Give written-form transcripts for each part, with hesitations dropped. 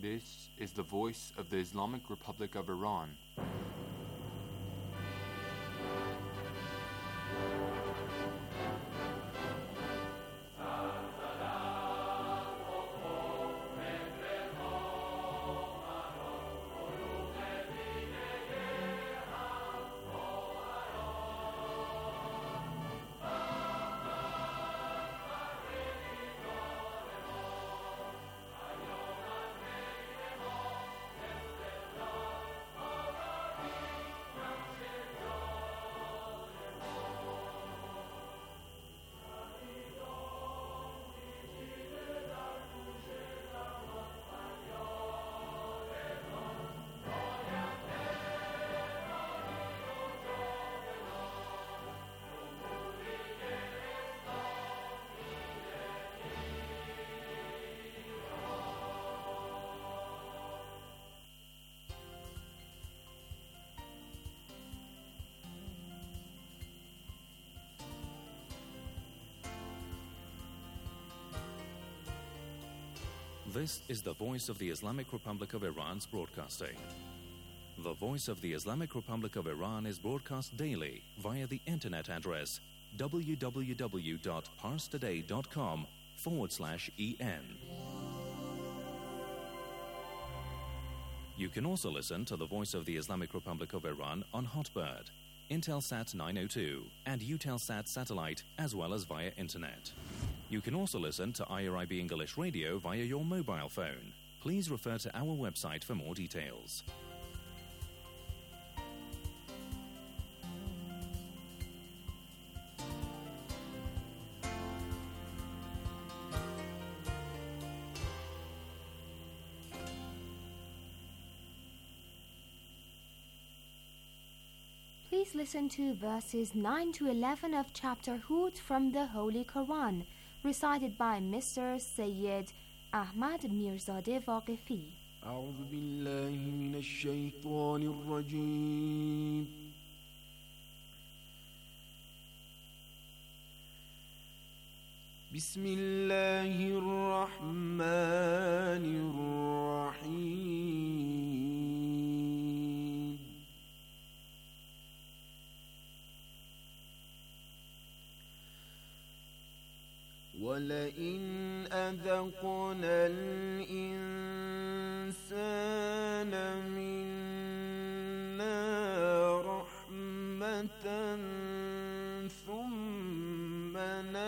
This is the voice of the Islamic Republic of Iran. This is the voice of the Islamic Republic of Iran's broadcasting. The voice of the Islamic Republic of Iran is broadcast daily via the internet address www.parstoday.com/en. You can also listen to the voice of the Islamic Republic of Iran on Hotbird, Intelsat 902 and Eutelsat satellite, as well as via internet. You can also listen to IRIB English Radio via your mobile phone. Please refer to our website for more details. Please listen to verses 9 to 11 of chapter Hud from the Holy Quran, recited by Mr. Sayyid Ahmad Mirzadeh Waqefi. أعوذ بالله من الشيطان الرجيم. بسم الله الرحمن الرحيم. ولئن أذقنا الإنسان منا رحمة ثم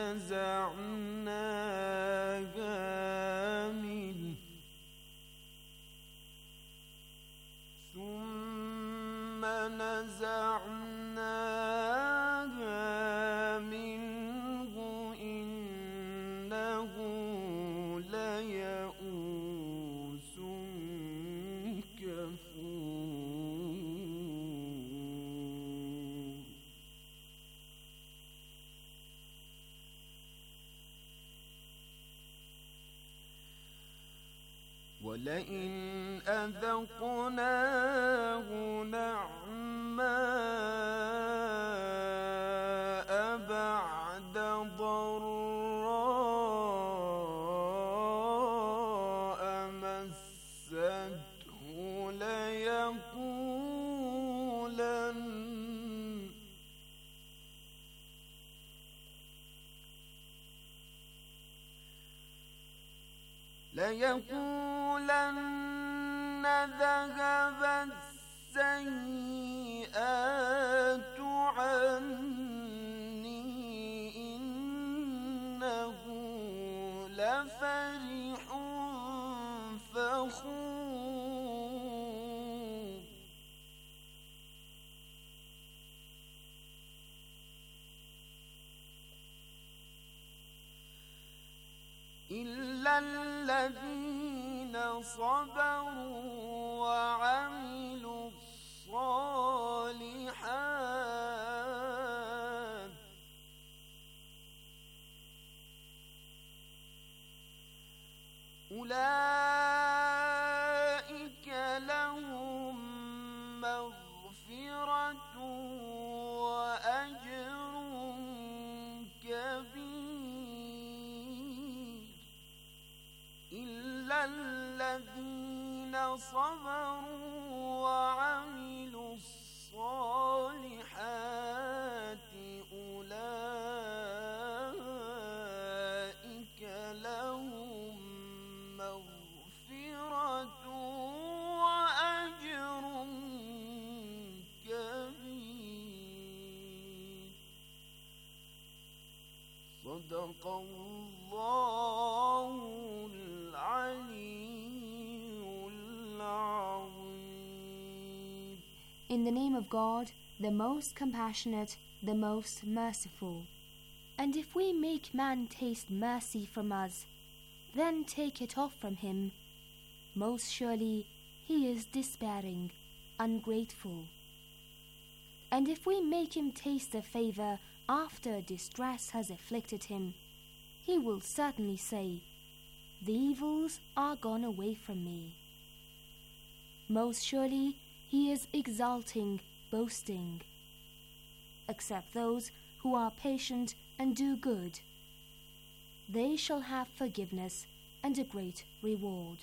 نزعناها منه إنه ليئوس كفور. ولئن أذقناه نعماء بعد ضراء مسته ليقولن ذهب السيئات عني إنه لفرح فخور. إلا الذين صبروا وعملوا الصالحات أولئك لهم مغفرة وأجر كبير. إلا الذين صبروا وعملوا الصالحات أولئك لهم مغفرة وأجر كبير. صدق الله العلي العظيم. In the name of God, the most compassionate, the most merciful. And if we make man taste mercy from us, then take it off from him, most surely he is despairing, ungrateful. And if we make him taste a favor after distress has afflicted him, he will certainly say, "The evils are gone away from me." Most surely he is exulting, boasting. Except those who are patient and do good, they shall have forgiveness and a great reward.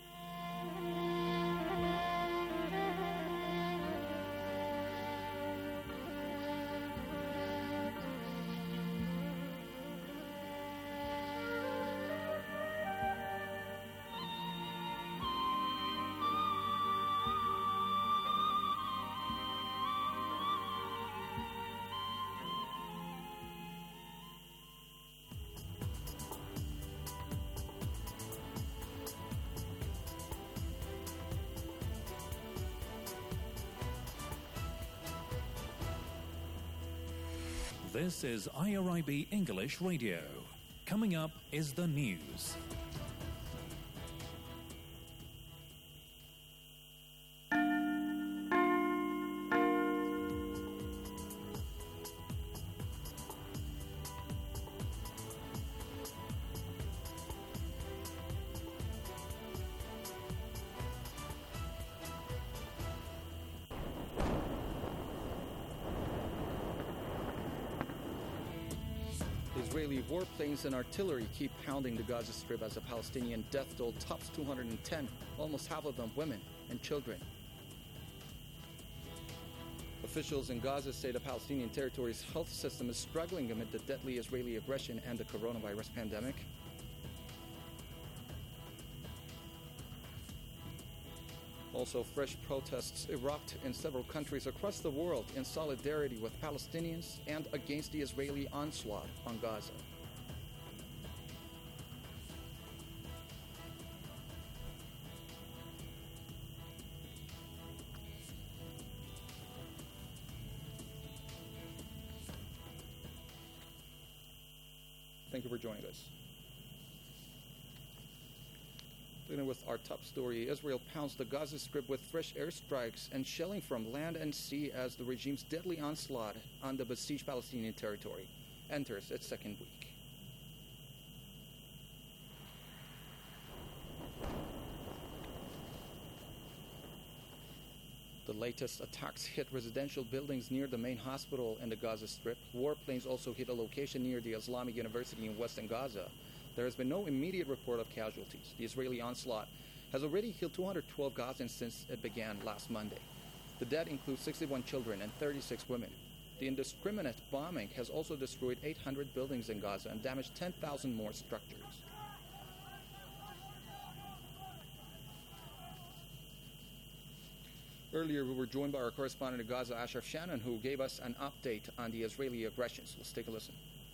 This is IRIB English Radio. Coming up is the news. Israeli warplanes and artillery keep pounding the Gaza Strip as the Palestinian death toll tops 210, almost half of them women and children. Officials in Gaza say the Palestinian territory's health system is struggling amid the deadly Israeli aggression and the coronavirus pandemic. Also, fresh protests erupt in several countries across the world in solidarity with Palestinians and against the Israeli onslaught on Gaza. Thank you for joining us. Beginning with our top story, Israel pounds the Gaza Strip with fresh airstrikes and shelling from land and sea as the regime's deadly onslaught on the besieged Palestinian territory enters its second week. The latest attacks hit residential buildings near the main hospital in the Gaza Strip. Warplanes also hit a location near the Islamic University in western Gaza. There has been no immediate report of casualties. The Israeli onslaught has already killed 212 Gazans since it began last Monday. The dead include 61 children and 36 women. The indiscriminate bombing has also destroyed 800 buildings in Gaza and damaged 10,000 more structures. Earlier, we were joined by our correspondent in Gaza, Ashraf Shannon, who gave us an update on the Israeli aggressions. Let's take a listen.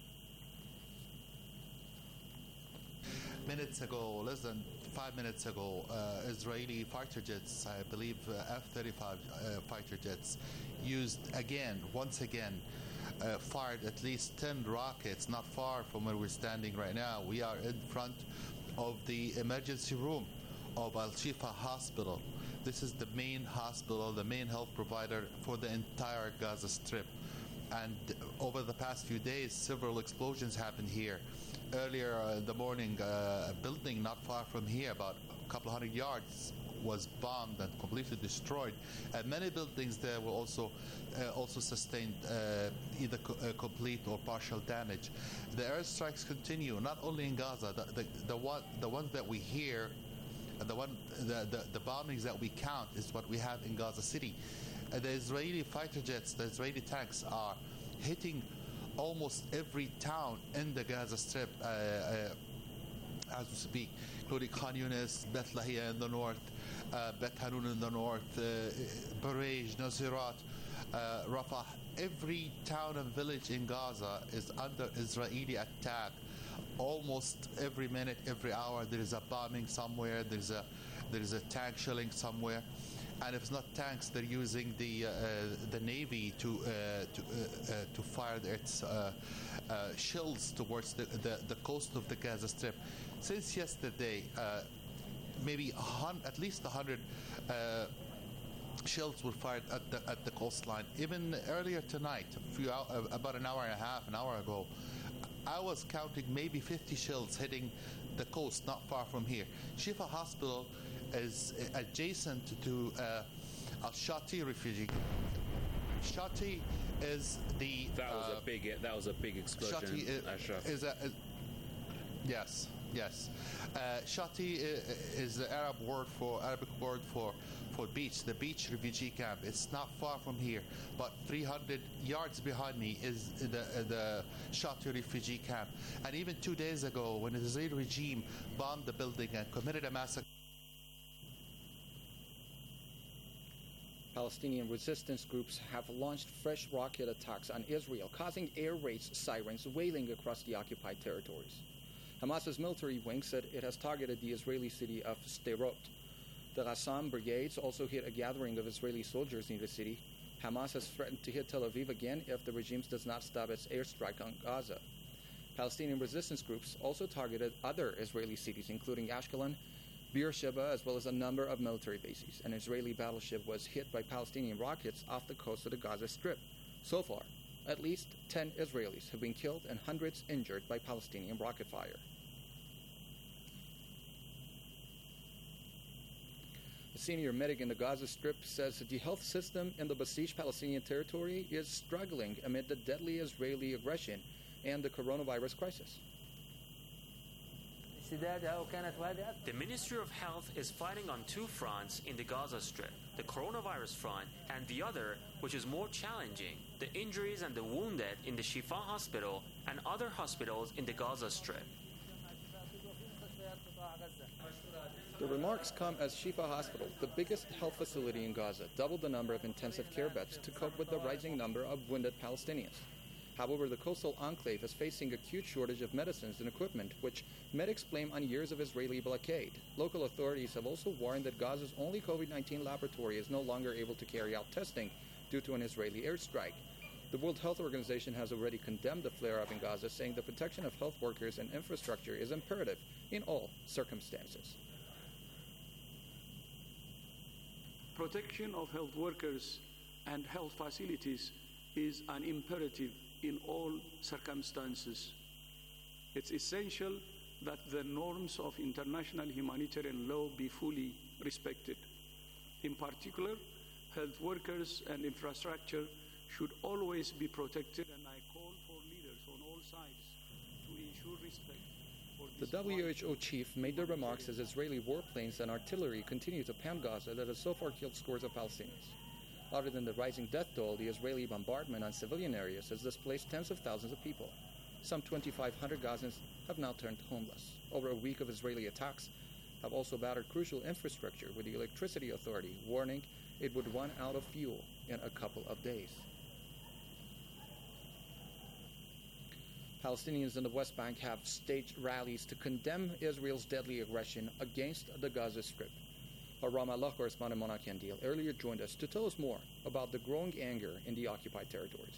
Minutes ago, less than 5 minutes ago, Israeli fighter jets, I believe F-35 fighter jets, once again, fired at least 10 rockets not far from where we're standing right now. We are in front of the emergency room of Al-Shifa Hospital. This is the main hospital, the main health provider for the entire Gaza Strip. And over the past few days, several explosions happened here. Earlier in the morning, a building not far from here, about a couple of hundred yards, was bombed and completely destroyed. And many buildings there were also sustained either complete or partial damage. The airstrikes continue, not only in Gaza. The ones that we hear And the bombings that we count is what we have in Gaza City. The Israeli fighter jets, the Israeli tanks are hitting almost every town in the Gaza Strip as we speak, including Khan Yunis, Beth Lahia in the north, Beth Hanun in the north, Barej, Nasirat, Rafah. Every town and village in Gaza is under Israeli attack. Almost every minute, every hour, there is a bombing somewhere. There is a tank shelling somewhere, and if it's not tanks, they're using the navy to fire its shells towards the coast of the Gaza Strip. Since yesterday, maybe at least 100 shells were fired at the coastline. Even earlier tonight, about an hour and a half, an hour ago, I was counting maybe 50 shells hitting the coast not far from here. Shifa Hospital is adjacent to Al-Shati refugee. Shati is the... That was a big explosion, Shati Ashraf. Yes. Shati is the Arabic word for beach, the beach refugee camp. It's not far from here, but 300 yards behind me is the Shati refugee camp. And even 2 days ago, when the Israeli regime bombed the building and committed a massacre, Palestinian resistance groups have launched fresh rocket attacks on Israel, causing air raid sirens wailing across the occupied territories. Hamas's military wing said it has targeted the Israeli city of Sderot. The Qassam brigades also hit a gathering of Israeli soldiers near the city. Hamas has threatened to hit Tel Aviv again if the regime does not stop its airstrike on Gaza. Palestinian resistance groups also targeted other Israeli cities, including Ashkelon, Beersheba, as well as a number of military bases. An Israeli battleship was hit by Palestinian rockets off the coast of the Gaza Strip. So far, at least 10 Israelis have been killed and hundreds injured by Palestinian rocket fire. A senior medic in the Gaza Strip says that the health system in the besieged Palestinian territory is struggling amid the deadly Israeli aggression and the coronavirus crisis. The Ministry of Health is fighting on two fronts in the Gaza Strip, the coronavirus front and the other, which is more challenging, the injuries and the wounded in the Shifa Hospital and other hospitals in the Gaza Strip. The remarks come as Shifa Hospital, the biggest health facility in Gaza, doubled the number of intensive care beds to cope with the rising number of wounded Palestinians. However, the coastal enclave is facing acute shortage of medicines and equipment, which medics blame on years of Israeli blockade. Local authorities have also warned that Gaza's only COVID-19 laboratory is no longer able to carry out testing due to an Israeli airstrike. The World Health Organization has already condemned the flare-up in Gaza, saying the protection of health workers and infrastructure is imperative in all circumstances. Protection of health workers and health facilities is an imperative in all circumstances. It's essential that the norms of international humanitarian law be fully respected. In particular, health workers and infrastructure should always be protected, and I call for leaders on all sides to ensure respect for this. The WHO chief made the remarks as Israeli warplanes and artillery continue to pound Gaza that has so far killed scores of Palestinians. Other than the rising death toll, the Israeli bombardment on civilian areas has displaced tens of thousands of people. Some 2,500 Gazans have now turned homeless. Over a week of Israeli attacks have also battered crucial infrastructure, with the Electricity Authority warning it would run out of fuel in a couple of days. Palestinians in the West Bank have staged rallies to condemn Israel's deadly aggression against the Gaza Strip. Our Ramallah correspondent Mona Kandil earlier joined us to tell us more about the growing anger in the occupied territories.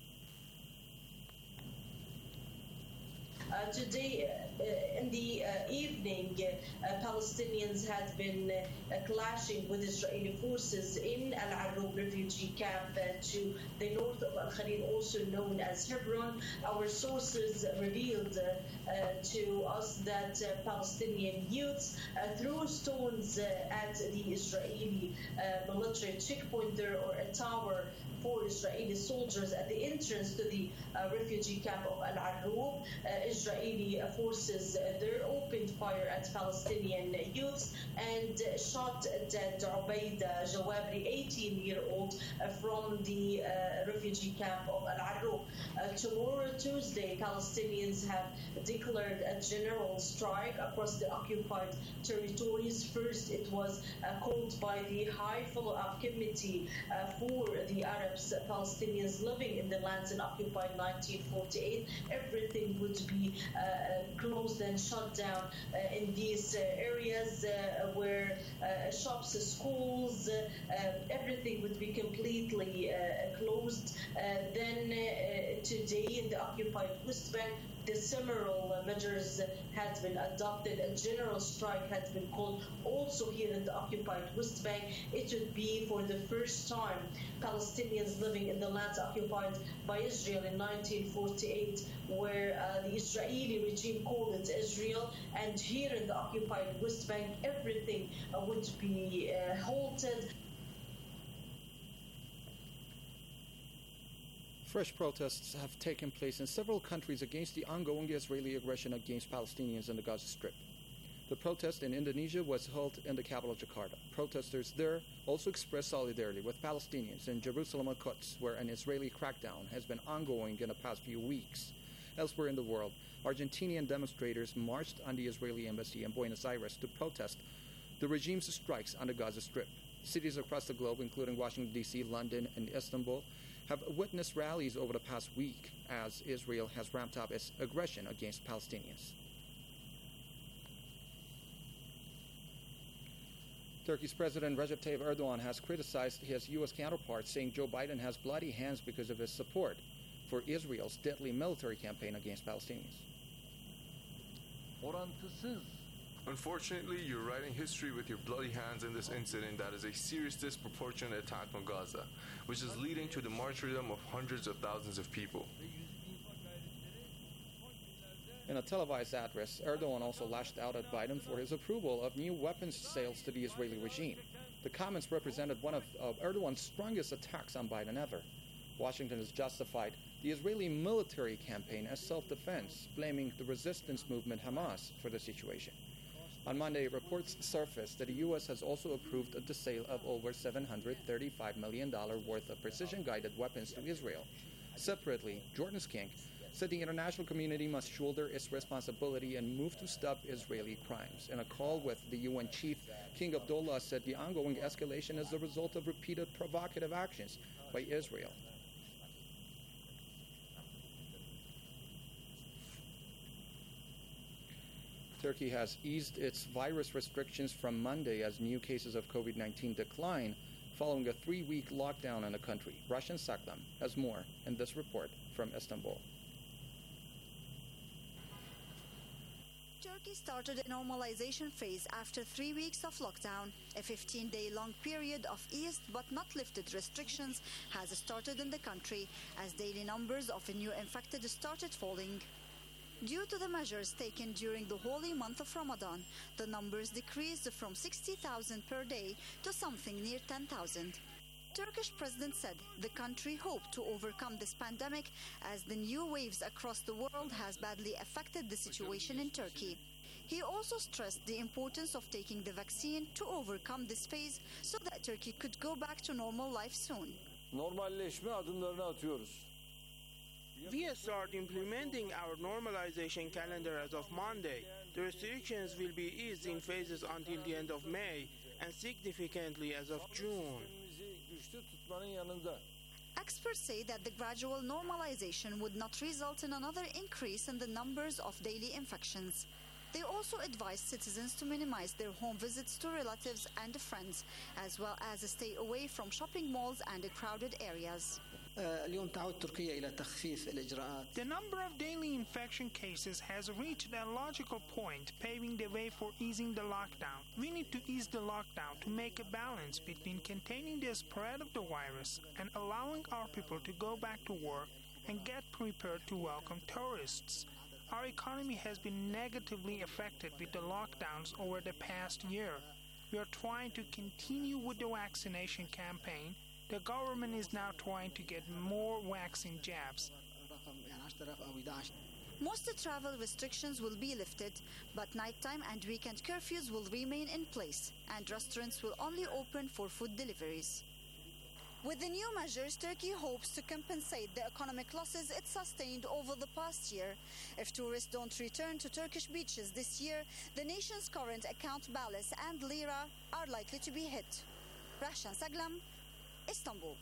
Today, in the evening, Palestinians had been clashing with Israeli forces in Al-Arub refugee camp to the north of Al-Khalil, also known as Hebron. Our sources revealed to us that Palestinian youths threw stones at the Israeli military checkpoint there, or a tower for Israeli soldiers at the entrance to the refugee camp of Al-Arub. Israeli forces forces there opened fire at Palestinian youths and shot dead Ubaida Jawabri, 18-year-old from the refugee camp of Al-Arroub. Tomorrow, Tuesday, Palestinians have declared a general strike across the occupied territories. First, it was called by the High Follow-up Committee for the Arabs, Palestinians living in the lands in occupied 1948. Everything would be closed and shut down in these areas where shops, schools, everything would be completely closed. Then today in the occupied West Bank, the similar measures had been adopted. A general strike had been called also here in the occupied West Bank. It would be for the first time Palestinians living in the lands occupied by Israel in 1948, where the Israeli regime called it Israel, and here in the occupied West Bank everything would be halted. Fresh protests have taken place in several countries against the ongoing Israeli aggression against Palestinians in the Gaza Strip. The protest in Indonesia was held in the capital Jakarta. Protesters there also expressed solidarity with Palestinians in Jerusalem and Quds, where an Israeli crackdown has been ongoing in the past few weeks. Elsewhere in the world, Argentinian demonstrators marched on the Israeli embassy in Buenos Aires to protest the regime's strikes on the Gaza Strip. Cities across the globe, including Washington, D.C., London, and Istanbul, have witnessed rallies over the past week as Israel has ramped up its aggression against Palestinians. Turkey's President Recep Tayyip Erdogan has criticized his U.S. counterpart, saying Joe Biden has bloody hands because of his support for Israel's deadly military campaign against Palestinians. Unfortunately, you're writing history with your bloody hands in this incident that is a serious disproportionate attack on Gaza, which is leading to the martyrdom of hundreds of thousands of people. In a televised address, Erdogan also lashed out at Biden for his approval of new weapons sales to the Israeli regime. The comments represented one of Erdogan's strongest attacks on Biden ever. Washington has justified the Israeli military campaign as self-defense, blaming the resistance movement Hamas for the situation. On Monday, reports surfaced that the U.S. has also approved the sale of over $735 million worth of precision-guided weapons to Israel. Separately, Jordan's king said the international community must shoulder its responsibility and move to stop Israeli crimes. In a call with the UN chief, King Abdullah said the ongoing escalation is the result of repeated provocative actions by Israel. Turkey has eased its virus restrictions from Monday as new cases of COVID-19 decline following a 3-week lockdown in the country. Rushan Sakdam has more in this report from Istanbul. Turkey started a normalization phase after 3 weeks of lockdown. A 15-day-long period of eased but not lifted restrictions has started in the country as daily numbers of new infected started falling. Due to the measures taken during the holy month of Ramadan, the numbers decreased from 60,000 per day to something near 10,000. Turkish president said the country hoped to overcome this pandemic as the new waves across the world has badly affected the situation in Turkey. He also stressed the importance of taking the vaccine to overcome this phase so that Turkey could go back to normal life soon. Normalleşme adımlarını atıyoruz. We start implementing our normalization calendar as of Monday. The restrictions will be eased in phases until the end of May and significantly as of June. Experts say that the gradual normalization would not result in another increase in the numbers of daily infections. They also advise citizens to minimize their home visits to relatives and friends, as well as stay away from shopping malls and crowded areas. The number of daily infection cases has reached a logical point, paving the way for easing the lockdown. We need to ease the lockdown to make a balance between containing the spread of the virus and allowing our people to go back to work and get prepared to welcome tourists. Our economy has been negatively affected with the lockdowns over the past year. We are trying to continue with the vaccination campaign. The government is now trying to get more vaccine jabs. Most travel restrictions will be lifted, but nighttime and weekend curfews will remain in place, and restaurants will only open for food deliveries. With the new measures, Turkey hopes to compensate the economic losses it sustained over the past year. If tourists don't return to Turkish beaches this year, the nation's current account balance and lira are likely to be hit. Rahshan Saglam, Istanbul.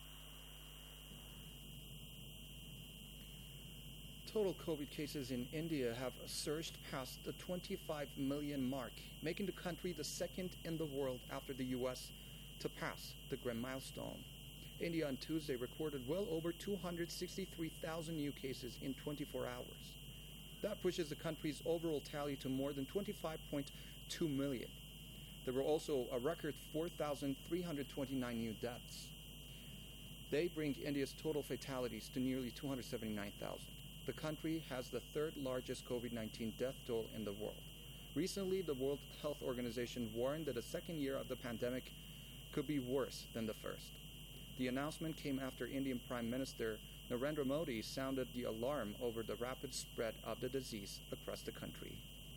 Total COVID cases in India have surged past the 25 million mark, making the country the second in the world after the US to pass the grand milestone. India on Tuesday recorded well over 263,000 new cases in 24 hours. That pushes the country's overall tally to more than 25.2 million. There were also a record 4,329 new deaths. They bring India's total fatalities to nearly 279,000. The country has the third largest COVID-19 death toll in the world. Recently, the World Health Organization warned that the second year of the pandemic could be worse than the first. The announcement came after Indian Prime Minister Narendra Modi sounded the alarm over the rapid spread of the disease across the country.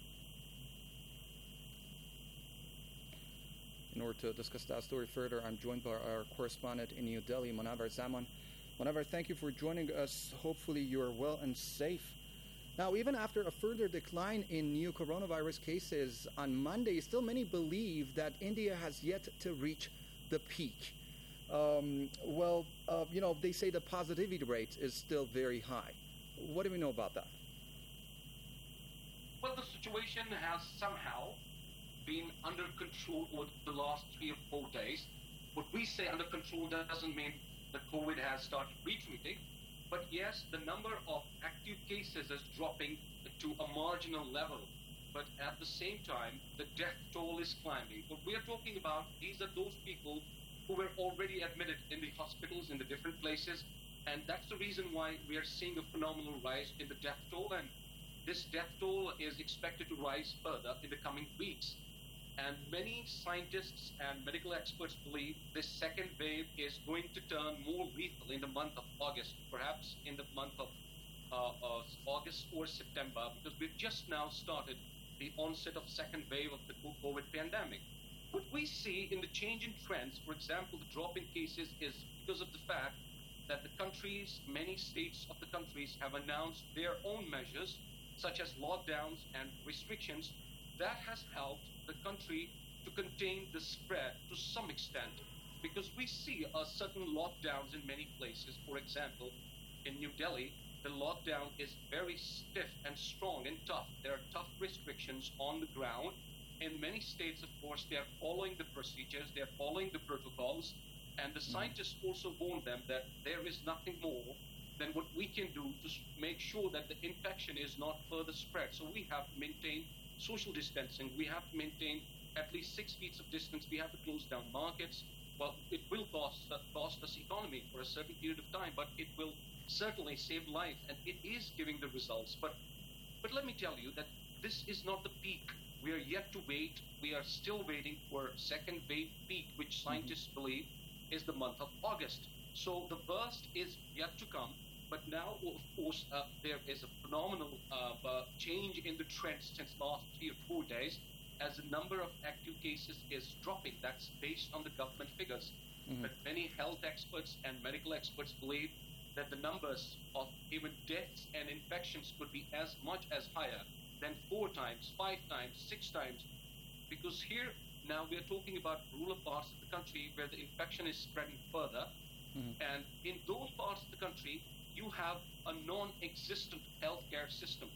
In order to discuss that story further, I'm joined by our correspondent in New Delhi, Munawar Zaman. Munawar, thank you for joining us. Hopefully you are well and safe. Now, even after a further decline in new coronavirus cases on Monday, still many believe that India has yet to reach the peak. They say the positivity rate is still very high. What do we know about that? Well, the situation has somehow been under control over the last 3 or 4 days. What we say under control doesn't mean that COVID has started retreating, but yes, the number of active cases is dropping to a marginal level. But at the same time, the death toll is climbing. What we are talking about, these are those people who were already admitted in the hospitals in the different places, and that's the reason why we are seeing a phenomenal rise in the death toll, and this death toll is expected to rise further in the coming weeks. And many scientists and medical experts believe this second wave is going to turn more lethal in the month of August, perhaps in the month of August or September, because we've just now started the onset of second wave of the COVID pandemic. What we see in the change in trends, for example, the drop in cases, is because of the fact that the countries, many states of the countries have announced their own measures, such as lockdowns and restrictions. That has helped the country to contain the spread to some extent, because we see certain lockdowns in many places. For example, in New Delhi, the lockdown is very stiff and strong and tough. There are tough restrictions on the ground. In many states, of course, they are following the procedures, they are following the protocols, and the scientists also warn them that there is nothing more than what we can do to make sure that the infection is not further spread. So we have to maintain social distancing, we have to maintain at least 6 feet of distance, we have to close down markets. Well, it will cost us economy for a certain period of time, but it will certainly save lives, and it is giving the results. But let me tell you that this is not the peak. We are yet to wait. We are still waiting for second wave peak, which scientists believe is the month of August. So the worst is yet to come. But now, of course, there is a phenomenal change in the trend since last 3 or 4 days, as the number of active cases is dropping. That's based on the government figures. But many health experts and medical experts believe that the numbers of even deaths and infections could be as much as higher than 4 times, 5 times, 6 times. Because here, now we are talking about rural parts of the country where the infection is spreading further. And in those parts of the country, you have a non-existent healthcare system.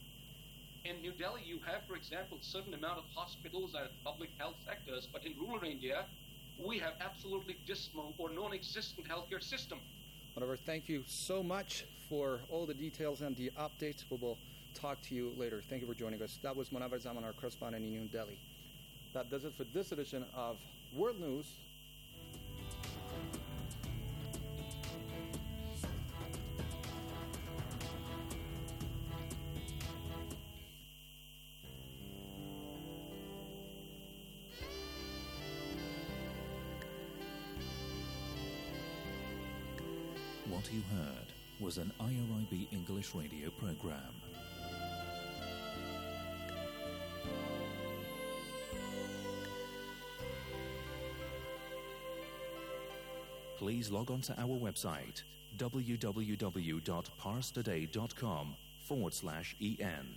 In New Delhi, you have, for example, a certain amount of hospitals and public health sectors, but in rural India, we have absolutely dismal or non-existent healthcare system. Munawar, thank you so much for all the details and the updates. We will talk to you later. Thank you for joining us. That was Munawar Zaman, our correspondent in New Delhi. That does it for this edition of World News. What you heard was an IRIB English radio program. please log on to our website www.parstoday.com/en.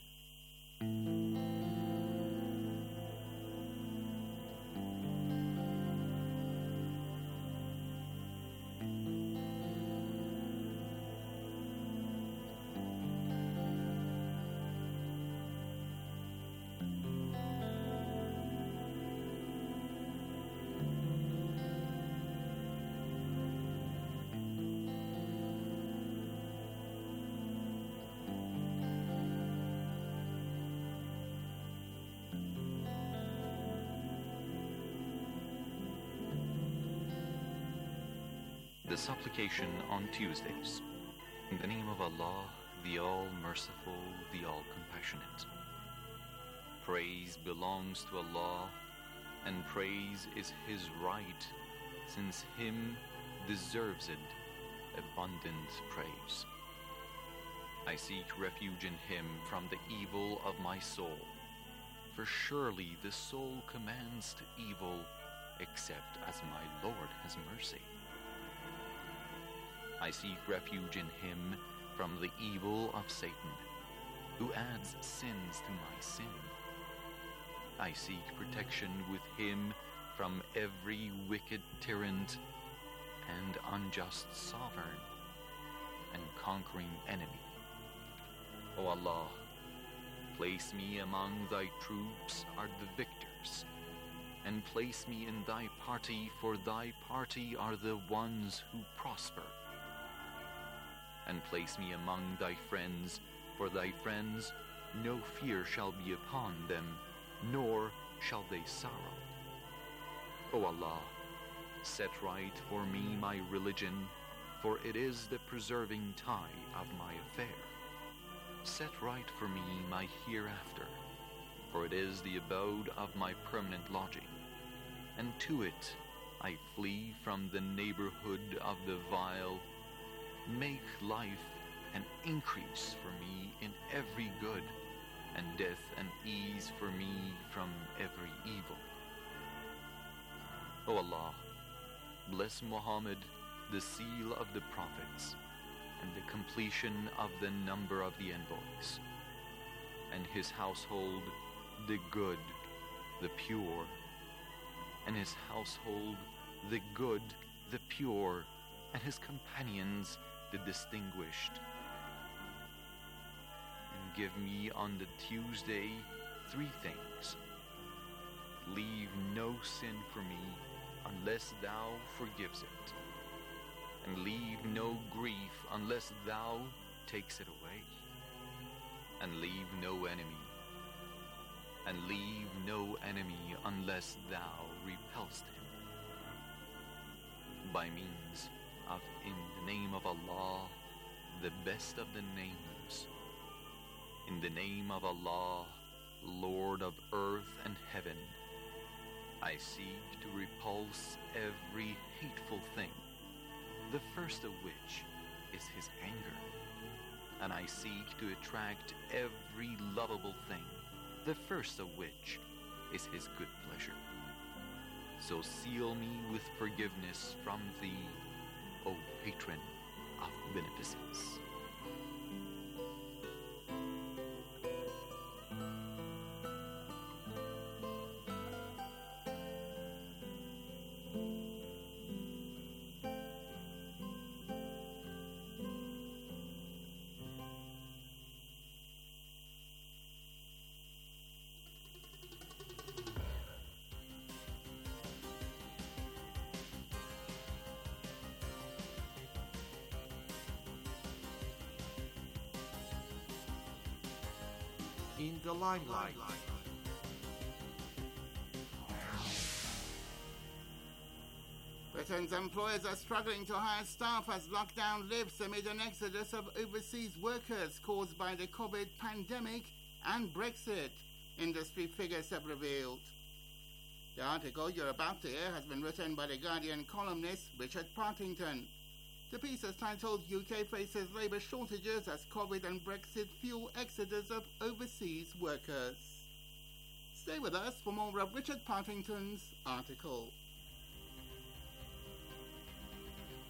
The supplication on Tuesdays. In the name of Allah, the All-Merciful, the All-Compassionate. Praise belongs to Allah, and praise is His right, since Him deserves it abundant praise. I seek refuge in Him from the evil of my soul, for surely the soul commands to evil, except as my Lord has mercy. I seek refuge in Him from the evil of Satan, who adds sins to my sin. I seek protection with Him from every wicked tyrant and unjust sovereign and conquering enemy. O Allah, place me among Thy troops are the victors, and place me in Thy party, for Thy party are the ones who prosper. And place me among Thy friends, for Thy friends no fear shall be upon them, nor shall they sorrow. O Allah, set right for me my religion, for it is the preserving tie of my affair. Set right for me my hereafter, for it is the abode of my permanent lodging, and to it I flee from the neighborhood of the vile. Make life an increase for me in every good, and death an ease for me from every evil. O Allah, bless Muhammad, the seal of the prophets, and the completion of the number of the envoys, and his household, the good, the pure, and his household, the good, the pure, and his companions, the distinguished. And give me on the Tuesday 3 things. Leave no sin for me unless Thou forgives it, and leave no grief unless Thou takes it away, and leave no enemy unless Thou repelst him. By means of in the name of Allah, the best of the names. In the name of Allah, Lord of earth and heaven, I seek to repulse every hateful thing, the first of which is his anger, and I seek to attract every lovable thing, the first of which is his good pleasure. So seal me with forgiveness from Thee, O Patron of Beneficence. In the limelight. Britain's employers are struggling to hire staff as lockdown lifts amid an exodus of overseas workers caused by the COVID pandemic and Brexit, industry figures have revealed. The article you're about to hear has been written by The Guardian columnist Richard Partington. The piece is titled UK Faces Labour Shortages as COVID and Brexit Fuel Exodus of Overseas Workers. Stay with us for more of Richard Partington's article.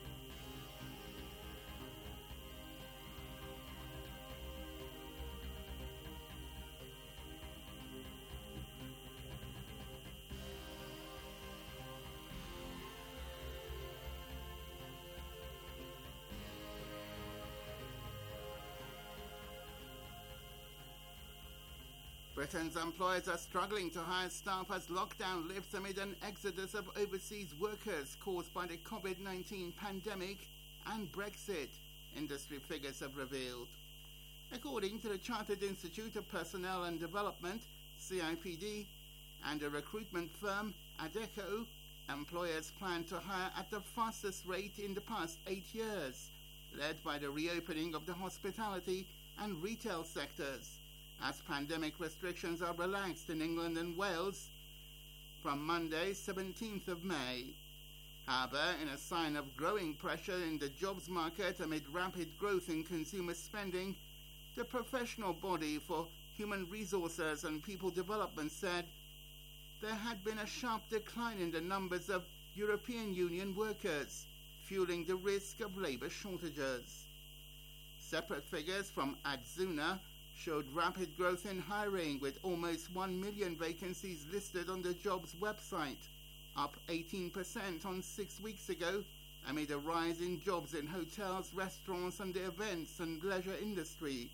Britain's employers are struggling to hire staff as lockdown lifts amid an exodus of overseas workers caused by the COVID-19 pandemic and Brexit, industry figures have revealed. According to the Chartered Institute of Personnel and Development, CIPD, and the recruitment firm Adecco, employers plan to hire at the fastest rate in the past 8 years, led by the reopening of the hospitality and retail sectors, as pandemic restrictions are relaxed in England and Wales from Monday, 17th of May. However, in a sign of growing pressure in the jobs market amid rapid growth in consumer spending, the professional body for human resources and people development said there had been a sharp decline in the numbers of European Union workers, fueling the risk of labour shortages. Separate figures from Adzuna showed rapid growth in hiring, with almost 1 million vacancies listed on the jobs website, up 18% on 6 weeks ago, amid a rise in jobs in hotels, restaurants and the events and leisure industry.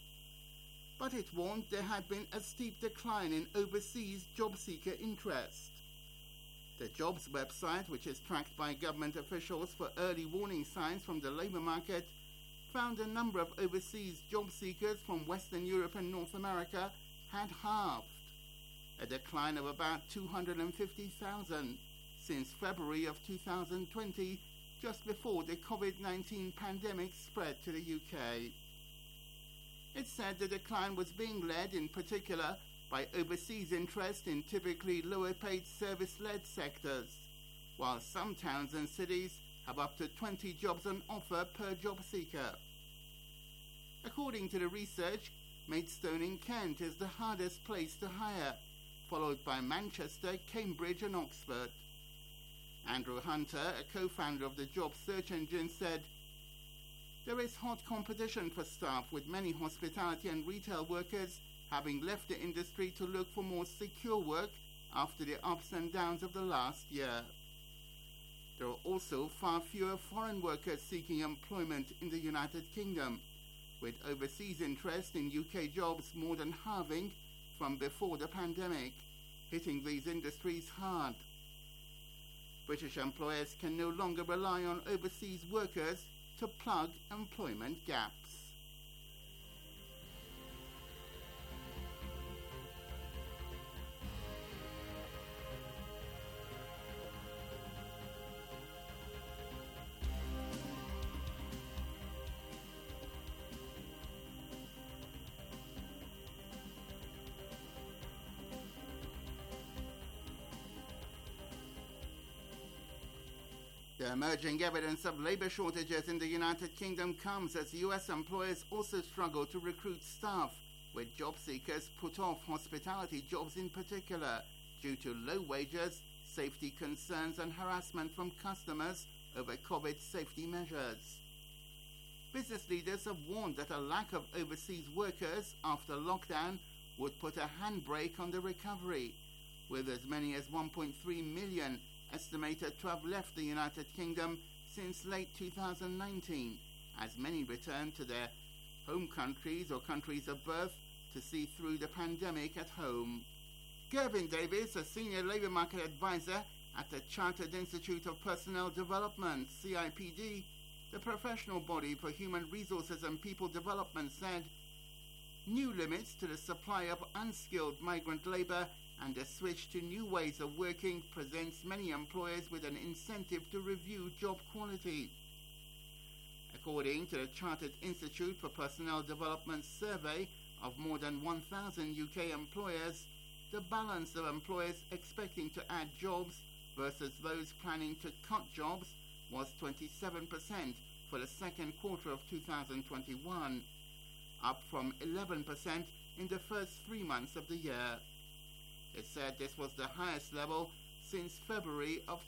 But it warned there had been a steep decline in overseas job seeker interest. The jobs website, which is tracked by government officials for early warning signs from the labour market, found a number of overseas job seekers from Western Europe and North America had halved, a decline of about 250,000 since February of 2020, just before the COVID-19 pandemic spread to the UK. It said the decline was being led in particular by overseas interest in typically lower-paid service-led sectors, while some towns and cities have up to 20 jobs on offer per job seeker. According to the research, Maidstone in Kent is the hardest place to hire, followed by Manchester, Cambridge and Oxford. Andrew Hunter, a co-founder of the job search engine, said, "There is hot competition for staff, with many hospitality and retail workers having left the industry to look for more secure work after the ups and downs of the last year. There are also far fewer foreign workers seeking employment in the United Kingdom, with overseas interest in UK jobs more than halving from before the pandemic, hitting these industries hard. British employers can no longer rely on overseas workers to plug employment gaps." The emerging evidence of labour shortages in the United Kingdom comes as US employers also struggle to recruit staff, with job seekers put off hospitality jobs in particular due to low wages, safety concerns and harassment from customers over COVID safety measures. Business leaders have warned that a lack of overseas workers after lockdown would put a handbrake on the recovery, with as many as 1.3 million estimated to have left the United Kingdom since late 2019, as many return to their home countries or countries of birth to see through the pandemic at home. Gervin Davis, a senior labour market advisor at the Chartered Institute of Personnel Development, CIPD, the professional body for human resources and people development, said, "New limits to the supply of unskilled migrant labour and the switch to new ways of working presents many employers with an incentive to review job quality." According to the Chartered Institute for Personnel Development survey of more than 1,000 UK employers, the balance of employers expecting to add jobs versus those planning to cut jobs was 27% for the second quarter of 2021, up from 11% in the first 3 months of the year. It said this was the highest level since February of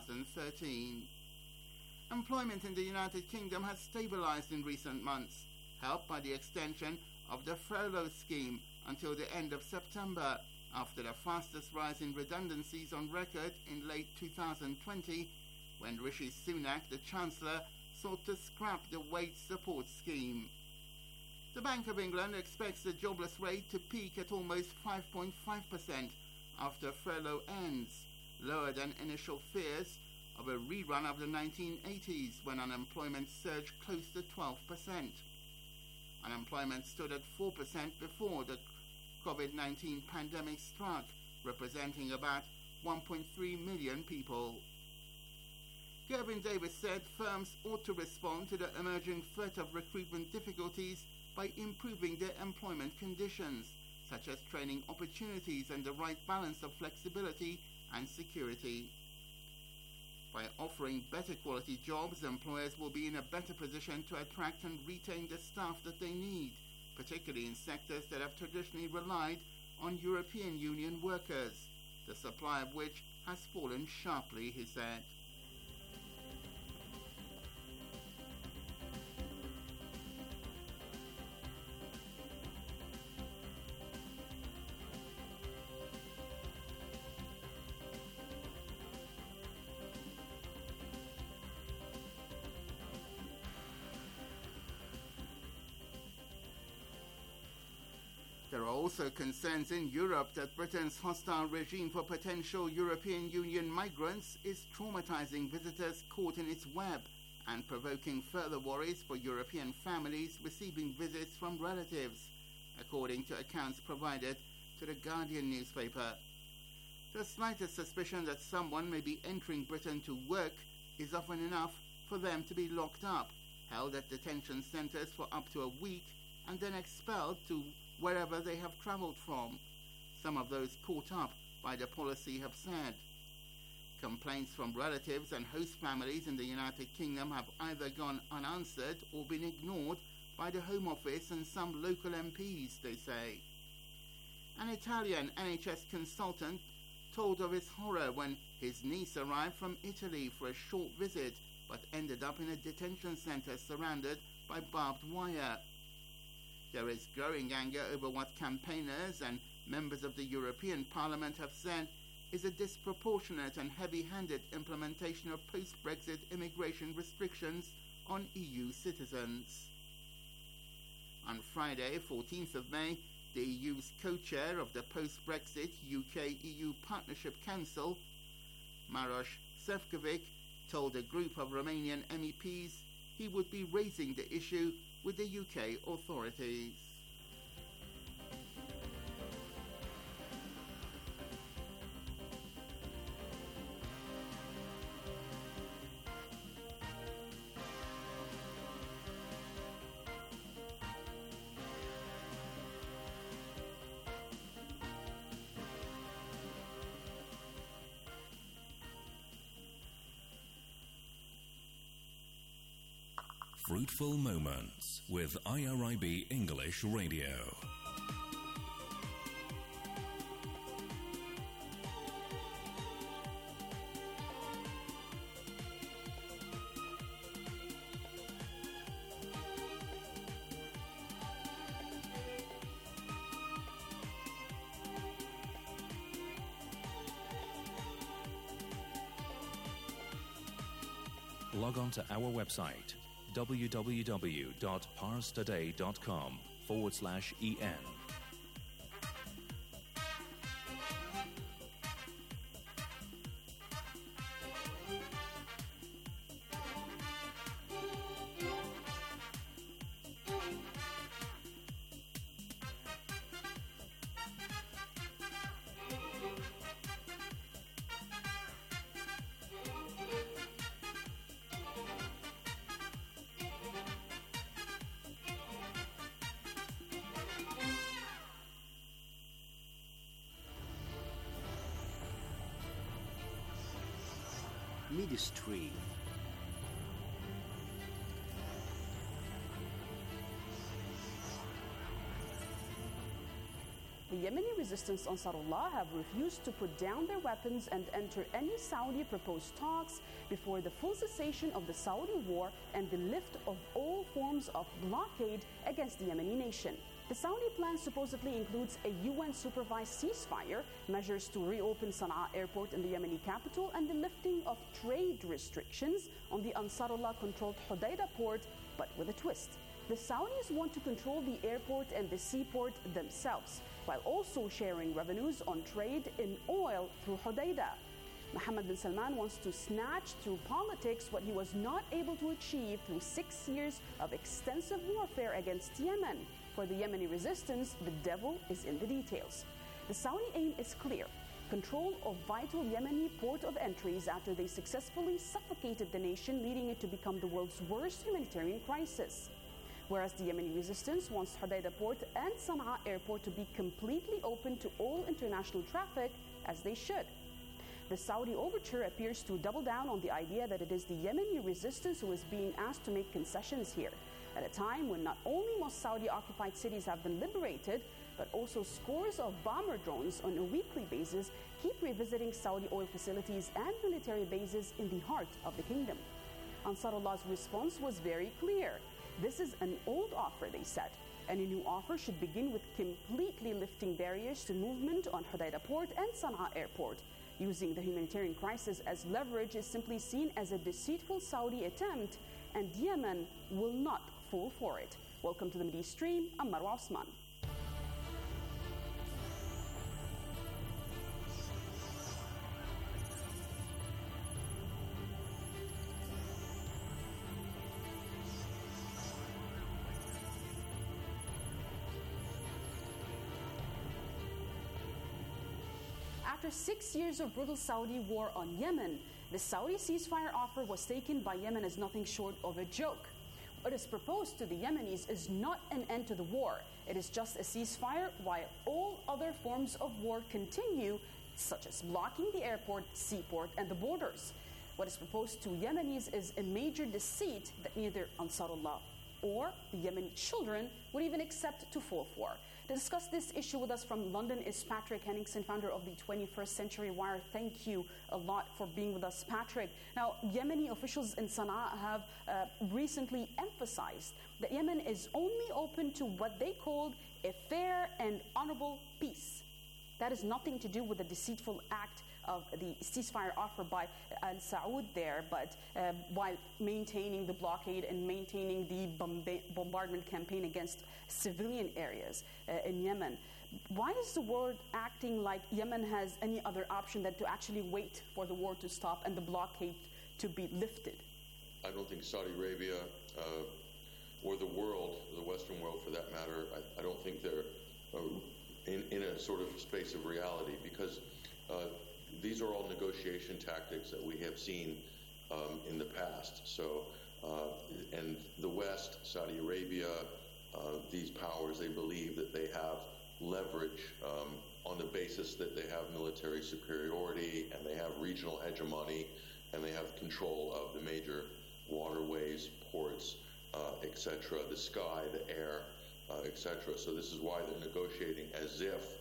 2013. Employment in the United Kingdom has stabilized in recent months, helped by the extension of the furlough scheme until the end of September, after the fastest rise in redundancies on record in late 2020, when Rishi Sunak, the Chancellor, sought to scrap the wage support scheme. The Bank of England expects the jobless rate to peak at almost 5.5% after furlough ends, lower than initial fears of a rerun of the 1980s when unemployment surged close to 12%. Unemployment stood at 4% before the COVID-19 pandemic struck, representing about 1.3 million people. Gervin Davis said firms ought to respond to the emerging threat of recruitment difficulties by improving their employment conditions, such as training opportunities and the right balance of flexibility and security. By offering better quality jobs, employers will be in a better position to attract and retain the staff that they need, particularly in sectors that have traditionally relied on European Union workers, the supply of which has fallen sharply, he said. There are also concerns in Europe that Britain's hostile regime for potential European Union migrants is traumatizing visitors caught in its web and provoking further worries for European families receiving visits from relatives, according to accounts provided to the Guardian newspaper. The slightest suspicion that someone may be entering Britain to work is often enough for them to be locked up, held at detention centres for up to a week, and then expelled to wherever they have travelled from. Some of those caught up by the policy have said. Complaints from relatives and host families in the United Kingdom have either gone unanswered or been ignored by the Home Office and some local MPs, they say. An Italian NHS consultant told of his horror when his niece arrived from Italy for a short visit but ended up in a detention centre surrounded by barbed wire. There is growing anger over what campaigners and members of the European Parliament have said is a disproportionate and heavy-handed implementation of post-Brexit immigration restrictions on EU citizens. On Friday, 14th of May, the EU's co-chair of the post-Brexit UK-EU Partnership Council, Maroš Šefčovič, told a group of Romanian MEPs he would be raising the issue with the UK authorities. Fruitful Moments with IRIB English Radio. Log on to our website www.parstoday.com/en. Midstream. The Yemeni resistance Ansarullah have refused to put down their weapons and enter any Saudi proposed talks before the full cessation of the Saudi war and the lift of all forms of blockade against the Yemeni nation. The Saudi plan supposedly includes a UN-supervised ceasefire, measures to reopen Sana'a airport in the Yemeni capital, and the lifting of trade restrictions on the Ansarullah-controlled Hodeidah port, but with a twist. The Saudis want to control the airport and the seaport themselves, while also sharing revenues on trade in oil through Hodeidah. Mohammed bin Salman wants to snatch through politics what he was not able to achieve through 6 years of extensive warfare against Yemen. For the Yemeni resistance, the devil is in the details. The Saudi aim is clear: control of vital Yemeni port of entries after they successfully suffocated the nation, leading it to become the world's worst humanitarian crisis. Whereas the Yemeni resistance wants Hodeidah port and Sana'a airport to be completely open to all international traffic, as they should. The Saudi overture appears to double down on the idea that it is the Yemeni resistance who is being asked to make concessions here, at a time when not only most Saudi-occupied cities have been liberated, but also scores of bomber drones on a weekly basis keep revisiting Saudi oil facilities and military bases in the heart of the kingdom. Ansarullah's response was very clear. This is an old offer, they said. Any new offer should begin with completely lifting barriers to movement on Hodeidah port and Sana'a airport. Using the humanitarian crisis as leverage is simply seen as a deceitful Saudi attempt, and Yemen will not fall for it. Welcome to the Middle East Stream. I'm Marwa Osman. After 6 years of brutal Saudi war on Yemen, the Saudi ceasefire offer was taken by Yemen as nothing short of a joke. What is proposed to the Yemenis is not an end to the war. It is just a ceasefire while all other forms of war continue, such as blocking the airport, seaport, and the borders. What is proposed to Yemenis is a major deceit that neither Ansarullah or the Yemeni children would even accept to fall for. To discuss this issue with us from London is Patrick Henningsen, founder of the 21st Century Wire. Thank you a lot for being with us, Patrick. Now, Yemeni officials in Sana'a have recently emphasized that Yemen is only open to what they called a fair and honorable peace. That has nothing to do with the deceitful act of the ceasefire offer by Al Saud there, but while maintaining the blockade and maintaining the bombardment campaign against civilian areas in Yemen. Why is the world acting like Yemen has any other option than to actually wait for the war to stop and the blockade to be lifted? I don't think Saudi Arabia or the world, the Western world for that matter, I don't think they're in a sort of space of reality, because these are all negotiation tactics that we have seen in the past. So, and the West, Saudi Arabia, these powers, they believe that they have leverage on the basis that they have military superiority and they have regional hegemony and they have control of the major waterways, ports, etc., the sky, the air, etc. So this is why they're negotiating as if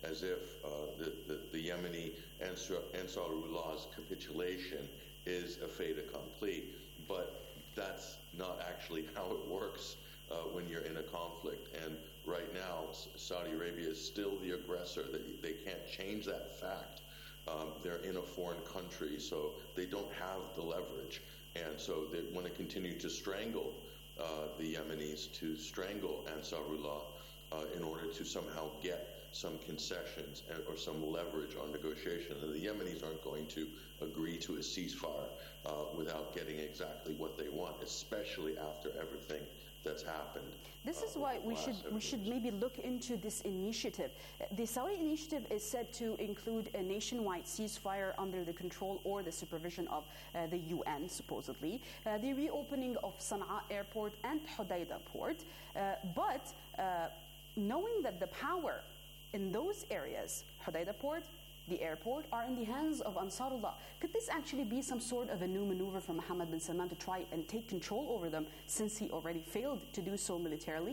the Yemeni Ansarullah's capitulation is a fait accompli, but that's not actually how it works when you're in a conflict. And right now, Saudi Arabia is still the aggressor. They can't change that fact. They're in a foreign country, so they don't have the leverage. And so they want to continue to strangle the Yemenis, to strangle Ansarullah in order to somehow get some concessions or some leverage on negotiation. And the Yemenis aren't going to agree to a ceasefire without getting exactly what they want, especially after everything that's happened. This is why we should maybe look into this initiative. The Saudi initiative is said to include a nationwide ceasefire under the control or the supervision of the UN, supposedly, the reopening of Sana'a airport and Hodeidah port, but knowing that the power in those areas, Hodeidah port, the airport, are in the hands of Ansarullah. Could this actually be some sort of a new maneuver from Mohammed bin Salman to try and take control over them, since he already failed to do so militarily?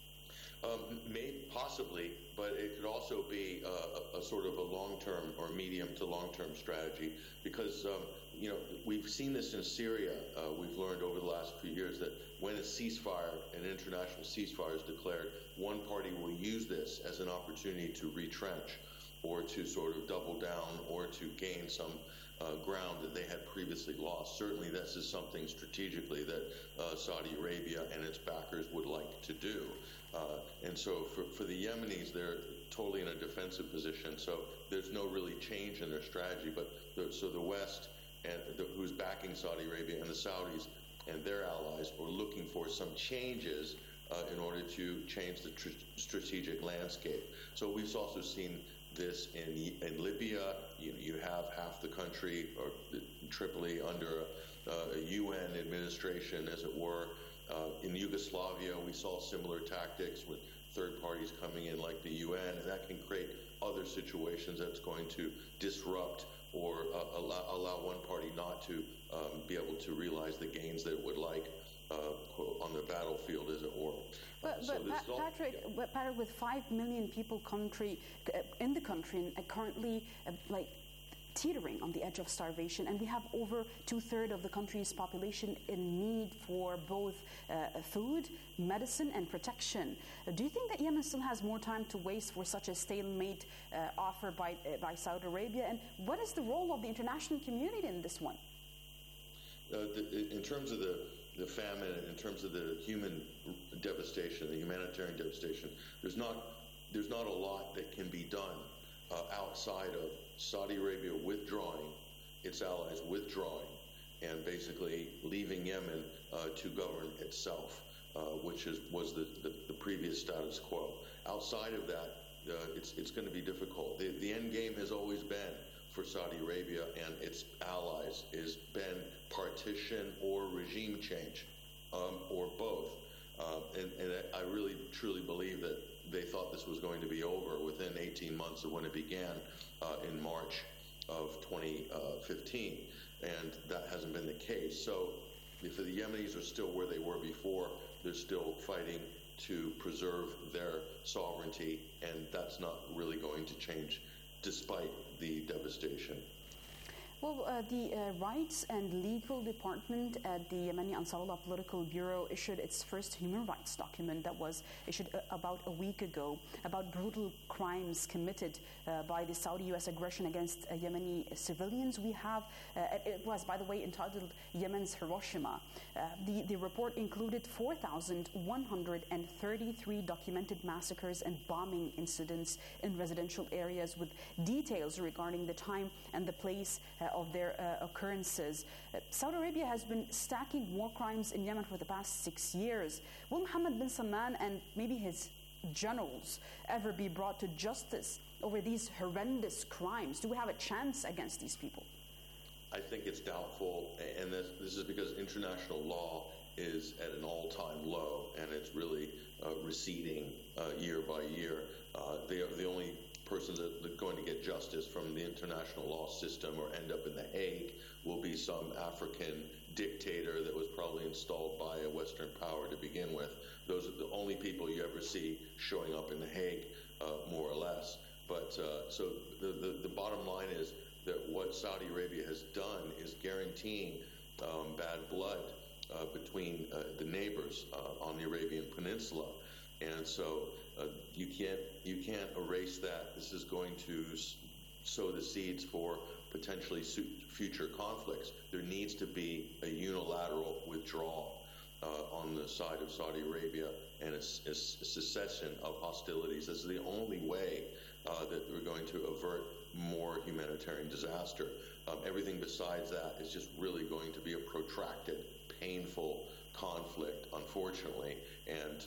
Possibly, but it could also be a sort of a long-term or medium to long-term strategy, because we've seen this in Syria. We've learned over the last few years that when a ceasefire, an international ceasefire is declared, one party will use this as an opportunity to retrench. or to sort of double down or to gain some ground that they had previously lost. Certainly this is something strategically that Saudi Arabia and its backers would like to do. And so for the Yemenis, they're totally in a defensive position, so there's no really change in their strategy. But so the West, and who's backing Saudi Arabia, and the Saudis and their allies were looking for some changes in order to change the strategic landscape. So we've also seen this in Libya. You have half the country, or Tripoli, under a UN administration, as it were. In Yugoslavia, we saw similar tactics with third parties coming in like the UN, and that can create other situations that's going to disrupt or allow one party not to be able to realize the gains that it would like on the battlefield, as it were. But Patrick, with 5 million people in the country and currently teetering on the edge of starvation, and we have over 2/3 of the country's population in need for both food, medicine, and protection. Do you think that Yemen still has more time to waste for such a stalemate offer by Saudi Arabia? And what is the role of the international community in this one? In terms of the famine, in terms of the human devastation, the humanitarian devastation, there's not a lot that can be done outside of Saudi Arabia withdrawing, its allies withdrawing, and basically leaving Yemen to govern itself, which was the previous status quo. Outside of that, it's going to be difficult. The end game has always been for Saudi Arabia and its allies is been partition or regime change, or both. And I really truly believe that they thought this was going to be over within 18 months of when it began in March of 2015, and that hasn't been the case. So if the Yemenis are still where they were before, they're still fighting to preserve their sovereignty, and that's not really going to change despite the devastation. Well, the Rights and Legal Department at the Yemeni Ansarullah Political Bureau issued its first human rights document that was issued about a week ago about brutal crimes committed by the Saudi-U.S. aggression against Yemeni civilians. It was, by the way, entitled Yemen's Hiroshima. The report included 4,133 documented massacres and bombing incidents in residential areas with details regarding the time and the place of their occurrences. Saudi Arabia has been stacking war crimes in Yemen for the past 6 years. Will Mohammed bin Salman and maybe his generals ever be brought to justice over these horrendous crimes? Do we have a chance against these people? I think it's doubtful, and this is because international law is at an all-time low, and it's really receding year by year. The only persons that are going to get justice from the international law system or end up in The Hague will be some African dictator that was probably installed by a Western power to begin with. Those are the only people you ever see showing up in The Hague, more or less. But so the bottom line is that what Saudi Arabia has done is guaranteeing bad blood between the neighbors on the Arabian Peninsula. And so you can't erase that. This is going to sow the seeds for potentially future conflicts. There needs to be a unilateral withdrawal on the side of Saudi Arabia and a cessation of hostilities. This is the only way that we're going to avert more humanitarian disaster. Everything besides that is just really going to be a protracted, painful conflict, unfortunately. And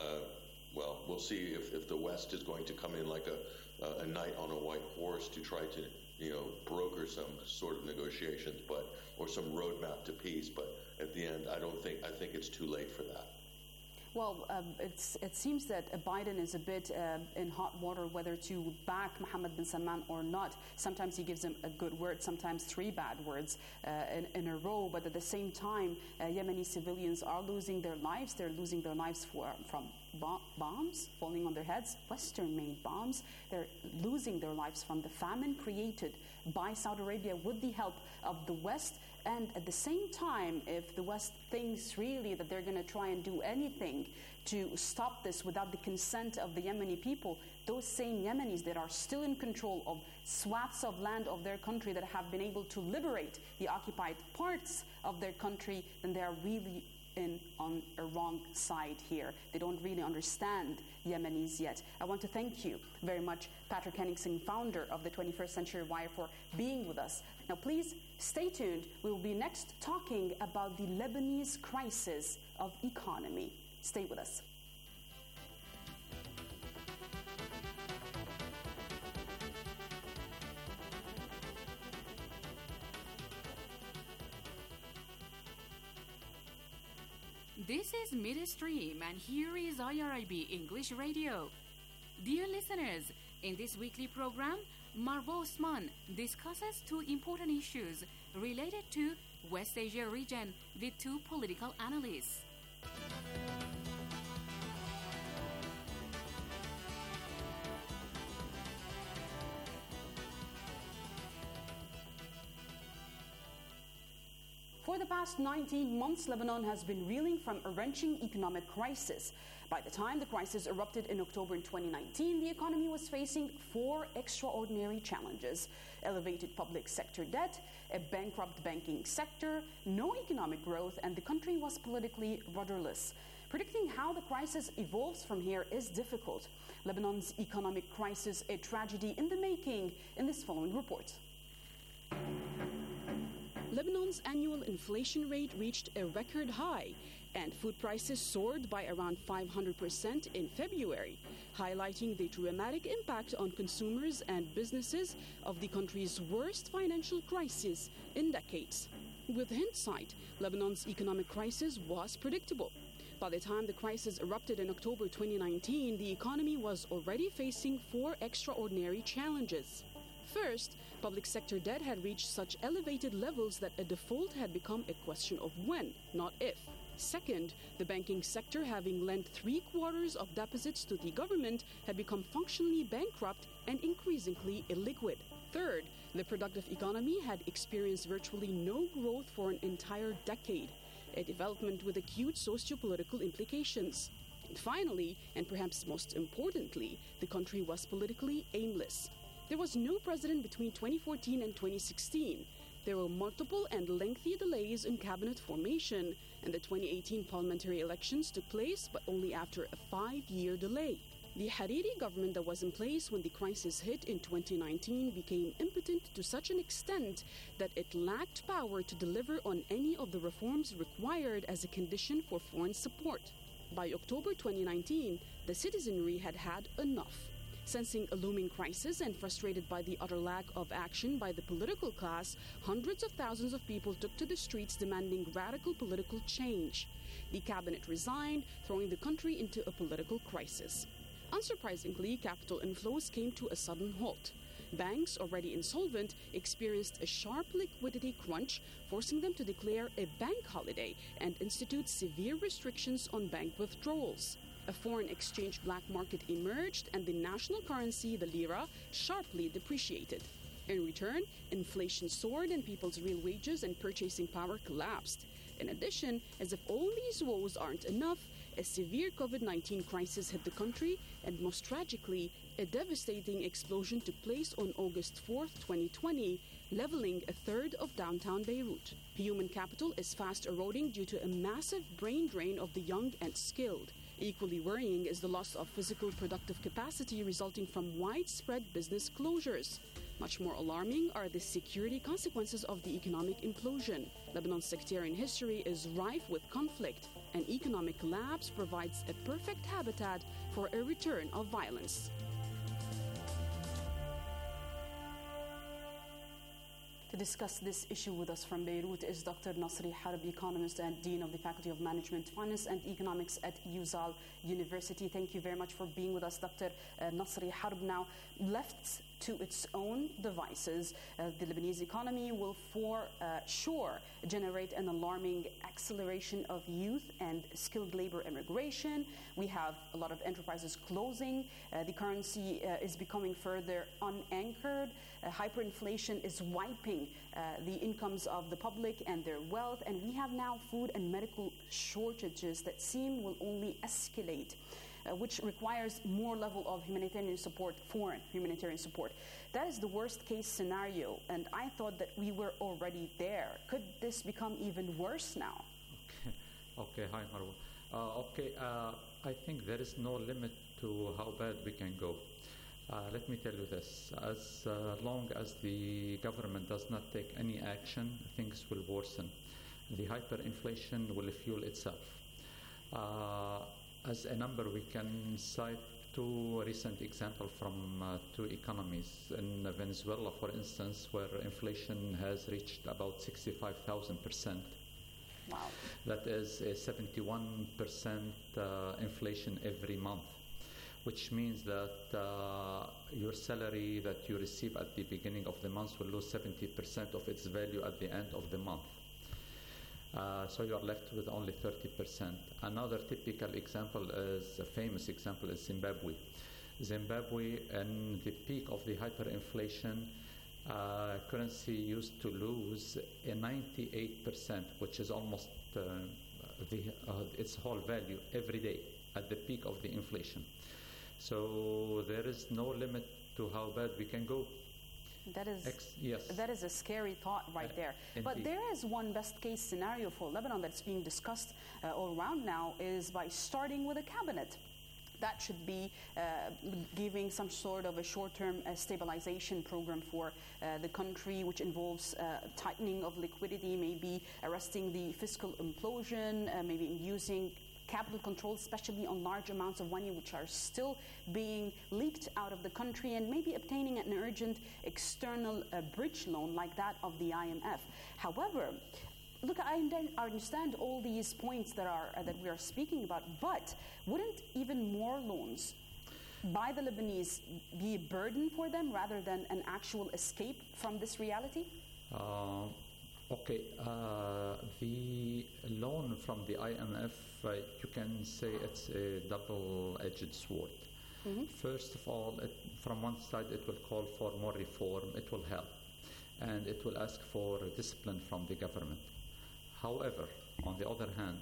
well, we'll see if the West is going to come in like a knight on a white horse to try to, broker some sort of negotiations, or some roadmap to peace. But at the end, I think it's too late for that. Well, it seems that Biden is a bit in hot water whether to back Mohammed bin Salman or not. Sometimes he gives him a good word, sometimes 3 bad words in a row. But at the same time, Yemeni civilians are losing their lives. They're losing their lives from bombs falling on their heads, Western-made bombs. They're losing their lives from the famine created by Saudi Arabia with the help of the West. And at the same time, if the West thinks really that they're going to try and do anything to stop this without the consent of the Yemeni people, those same Yemenis that are still in control of swaths of land of their country that have been able to liberate the occupied parts of their country, then they are really on a wrong side here. They don't really understand Yemenis yet. I want to thank you very much, Patrick Henningsen, founder of the 21st Century Wire, for being with us. Now, please stay tuned. We will be next talking about the Lebanese crisis of economy. Stay with us. This is Midstream, and here is IRIB English Radio. Dear listeners, in this weekly program, Marwa Osman discusses two important issues related to West Asia region with two political analysts. For the past 19 months, Lebanon has been reeling from a wrenching economic crisis. By the time the crisis erupted in October 2019, the economy was facing four extraordinary challenges: elevated public sector debt, a bankrupt banking sector, no economic growth, and the country was politically rudderless. Predicting how the crisis evolves from here is difficult. Lebanon's economic crisis, a tragedy in the making, in this following report. Lebanon's annual inflation rate reached a record high, and food prices soared by around 500% in February, highlighting the dramatic impact on consumers and businesses of the country's worst financial crisis in decades. With hindsight, Lebanon's economic crisis was predictable. By the time the crisis erupted in October 2019, the economy was already facing four extraordinary challenges. First, public sector debt had reached such elevated levels that a default had become a question of when, not if. Second, the banking sector, having lent 3/4 of deposits to the government, had become functionally bankrupt and increasingly illiquid. Third, the productive economy had experienced virtually no growth for an entire decade, a development with acute socio-political implications. And finally, and perhaps most importantly, the country was politically aimless. There was no president between 2014 and 2016. There were multiple and lengthy delays in cabinet formation, and the 2018 parliamentary elections took place, but only after a 5-year delay. The Hariri government that was in place when the crisis hit in 2019 became impotent to such an extent that it lacked power to deliver on any of the reforms required as a condition for foreign support. By October 2019, the citizenry had had enough. Sensing a looming crisis and frustrated by the utter lack of action by the political class, hundreds of thousands of people took to the streets demanding radical political change. The cabinet resigned, throwing the country into a political crisis. Unsurprisingly, capital inflows came to a sudden halt. Banks, already insolvent, experienced a sharp liquidity crunch, forcing them to declare a bank holiday and institute severe restrictions on bank withdrawals. A foreign exchange black market emerged, and the national currency, the lira, sharply depreciated. In return, inflation soared and people's real wages and purchasing power collapsed. In addition, as if all these woes aren't enough, a severe COVID-19 crisis hit the country, and most tragically, a devastating explosion took place on August 4th, 2020, leveling a third of downtown Beirut. Human capital is fast eroding due to a massive brain drain of the young and skilled. Equally worrying is the loss of physical productive capacity resulting from widespread business closures. Much more alarming are the security consequences of the economic implosion. Lebanon's sectarian history is rife with conflict, and economic collapse provides a perfect habitat for a return of violence. To discuss this issue with us from Beirut is Dr. Nasri Harb, economist and Dean of the Faculty of Management, Finance and Economics at UZAL University. Thank you very much for being with us, Dr. Nasri Harb. Now, left to its own devices, the Lebanese economy will for sure generate an alarming acceleration of youth and skilled labor immigration. We have a lot of enterprises closing. The currency is becoming further unanchored. Hyperinflation is wiping the incomes of the public and their wealth, and we have now food and medical shortages that seem will only escalate, which requires more level of humanitarian support, foreign humanitarian support. That is the worst case scenario, and I thought that we were already there. Could this become even worse now? Okay. Hi, Marwa. I think there is no limit to how bad we can go. Let me tell you this. As long as the government does not take any action, things will worsen. The hyperinflation will fuel itself. As a number, we can cite two recent examples from two economies. In Venezuela, for instance, where inflation has reached about 65,000%. Wow. That is a 71% inflation every month, which means that your salary that you receive at the beginning of the month will lose 70% of its value at the end of the month. So you are left with only 30%. Another typical example is, a famous example, is Zimbabwe. Zimbabwe, in the peak of the hyperinflation, currency used to lose a 98%, which is almost its whole value every day at the peak of the inflation. So there is no limit to how bad we can go. That is, yes. That is a scary thought right there. Indeed. But there is one best case scenario for Lebanon that's being discussed all around now, is by starting with a cabinet. That should be giving some sort of a short-term stabilization program for the country, which involves tightening of liquidity, maybe arresting the fiscal implosion, maybe using capital control, especially on large amounts of money which are still being leaked out of the country, and maybe obtaining an urgent external bridge loan like that of the IMF. However, look, I understand all these points that we are speaking about, but wouldn't even more loans by the Lebanese be a burden for them rather than an actual escape from this reality? Okay, the loan from the IMF, you can say it's a double-edged sword. Mm-hmm. First of all, from one side it will call for more reform, it will help, and it will ask for discipline from the government. However, on the other hand,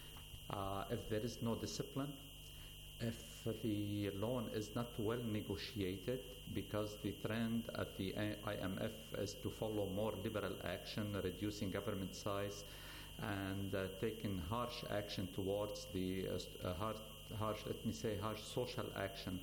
if there is no discipline, if the loan is not well negotiated, because the trend at the IMF is to follow more liberal action, reducing government size, and taking harsh action towards the harsh social action.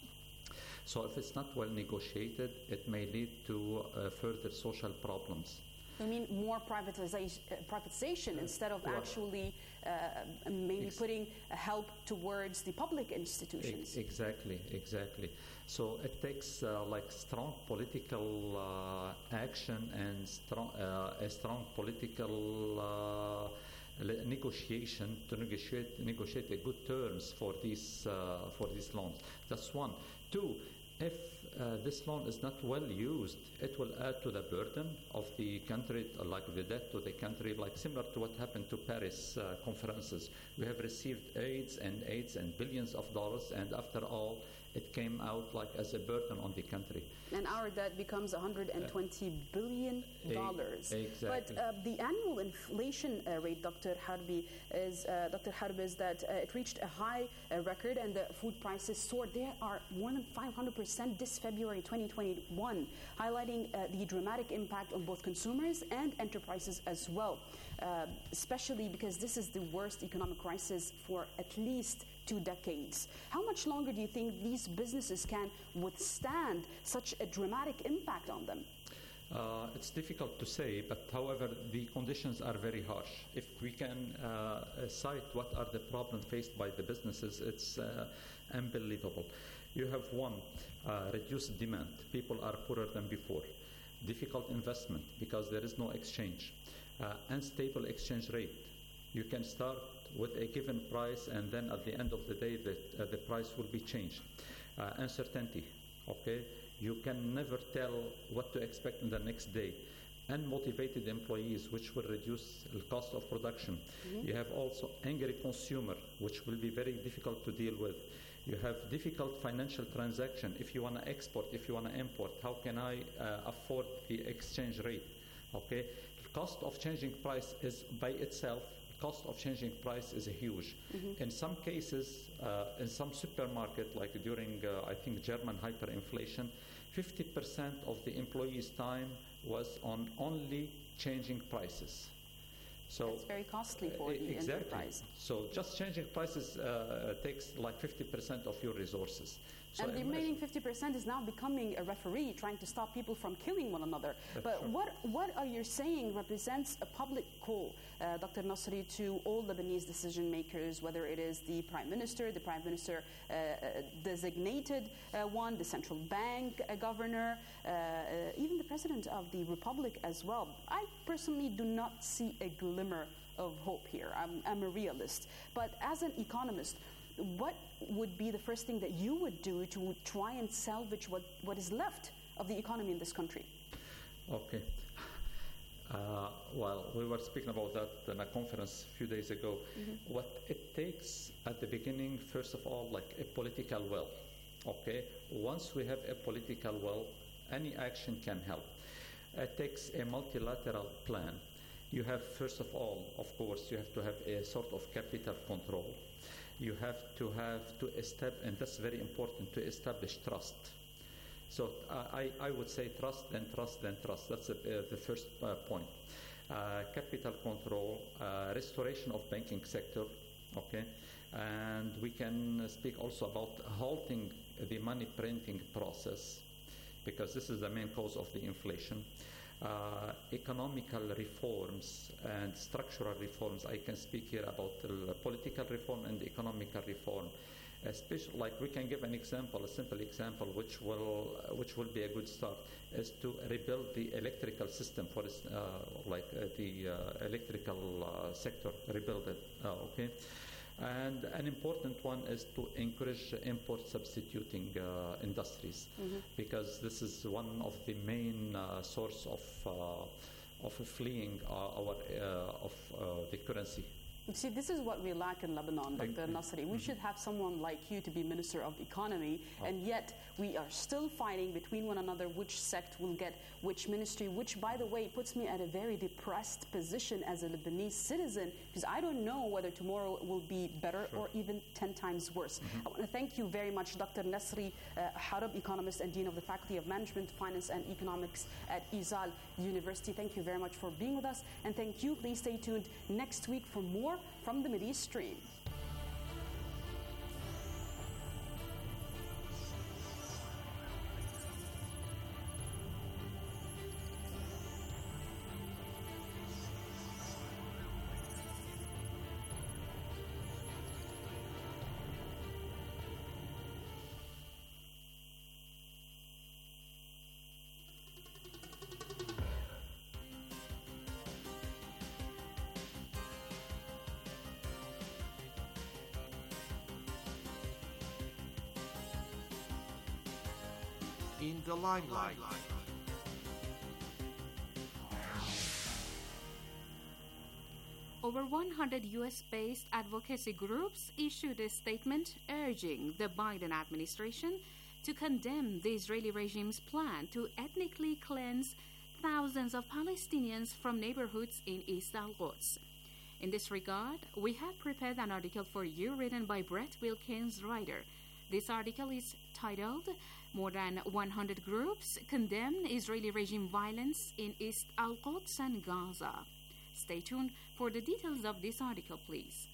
So if it's not well negotiated, it may lead to further social problems. You mean more privatization instead of actually maybe putting help towards the public institutions? Exactly. So it takes strong political action and a strong political negotiation to negotiate a good terms for these loans. That's one. Two, if this loan is not well used, it will add to the burden of the country, like the debt to the country, like similar to what happened to Paris conferences. We have received aids and billions of dollars, and after all, it came out like as a burden on the country. And our debt becomes $120 billion. Exactly. But the annual inflation rate, Dr. Harbi, is that it reached a high record, and the food prices soared. They are more than 500% this February 2021, highlighting the dramatic impact on both consumers and enterprises as well, especially because this is the worst economic crisis for at least 2 decades. How much longer do you think these businesses can withstand such a dramatic impact on them? It's difficult to say, but however, the conditions are very harsh. If we can cite what are the problems faced by the businesses, it's unbelievable. You have one, reduced demand. People are poorer than before. Difficult investment because there is no exchange. Unstable exchange rate. You can start with a given price, and then at the end of the day, the price will be changed. Uncertainty. Okay, You can never tell what to expect in the next day. Unmotivated employees, which will reduce the cost of production. You have also angry consumer, which will be very difficult to deal with. You have difficult financial transaction. If you want to export, if you want to import, how can I afford the exchange rate? Okay, the cost of changing price is by itself. Cost of changing price is huge. In some cases, in some supermarket, like during I think German hyperinflation, 50% of the employees' time was on only changing prices. So it's very costly for the enterprise. So just changing prices takes like 50% of your resources. So and the remaining 50% is now becoming a referee, trying to stop people from killing one another. But what are you saying represents a public call, Dr. Nasri, to all Lebanese decision makers, whether it is the Prime Minister designated one, the central bank governor, even the President of the Republic as well. I personally do not see a glimmer of hope here. I'm a realist. But as an economist, what would be the first thing that you would do to try and salvage what is left of the economy in this country? Okay. Well, we were speaking about that in a conference a few days ago. What it takes at the beginning, first of all, like a political will. Okay. Once we have a political will, any action can help. It takes a multilateral plan. You have, first of all, of course, you have to have a sort of capital control. You have to establish, and that's very important, to establish trust. So I would say trust, then trust, then trust. That's the first point. Capital control, restoration of banking sector, okay? And we can speak also about halting the money printing process, because this is the main cause of the inflation. Economical reforms and structural reforms. I can speak here about political reform and economical reform. Especially, like we can give an example, a simple example, which will be a good start, is to rebuild the electrical system for the electrical sector, rebuild it. Okay. And an important one is to encourage import substituting industries, because this is one of the main source of fleeing the currency. See, this is what we lack in Lebanon, Dr. Nasri. We should have someone like you to be Minister of Economy, and yet we are still fighting between one another which sect will get which ministry, which, by the way, puts me at a very depressed position as a Lebanese citizen, because I don't know whether tomorrow will be better or even 10 times worse. I want to thank you very much, Dr. Nasri Harb, economist and Dean of the Faculty of Management, Finance and Economics at Izal University. Thank you very much for being with us, and thank you. Please stay tuned next week for more from the Mideast Stream. In the limelight. Over 100 U.S.-based advocacy groups issued a statement urging the Biden administration to condemn the Israeli regime's plan to ethnically cleanse thousands of Palestinians from neighborhoods in East Al-Quds. In this regard, we have prepared an article for you written by Brett Wilkins Ryder. This article is titled, "More than 100 Groups Condemn Israeli Regime Violence in East Al-Quds and Gaza." Stay tuned for the details of this article, please.